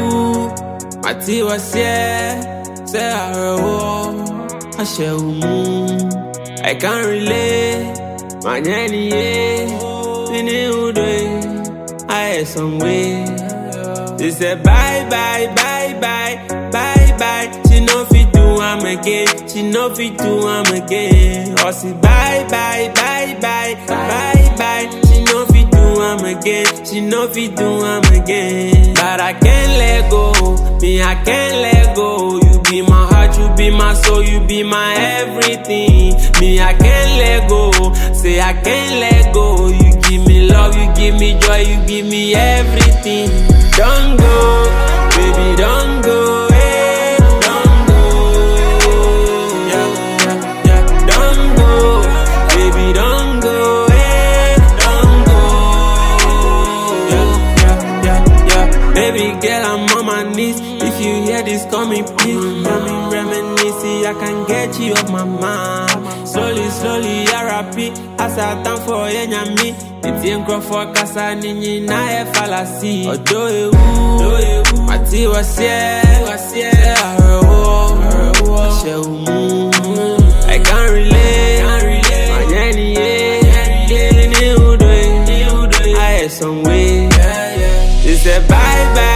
ewu, mati wasye, say arewo, ashe umu. I can't relate, my nanny, mini udoe, I had some way. She said bye bye, bye bye, bye bye. She no fit do am again, she no fit do am again. Or say bye bye, bye bye, bye bye. She no fit do am again, she no fit do am again. But I can't let go, me I can't let go. You be my heart, you be my soul, you be my everything. Me I can't let go, say I can't let go. You give me love, you give me joy, you give me everything. Don't go, baby, don't go, hey, don't go, yeah, don't go, baby, don't go, hey, don't go, yeah. Baby girl, I'm on my knees. If you hear this coming, please, let me reminisce. I can get you off my mind. Slowly, slowly, I rap it. As I time for me. It's in for Casa Nini, na e fallacy. Odo ewu, mati wasye, arewo, ashe umu. I can't relate, my nanny, ni udoe, I had some way. She said bye bye.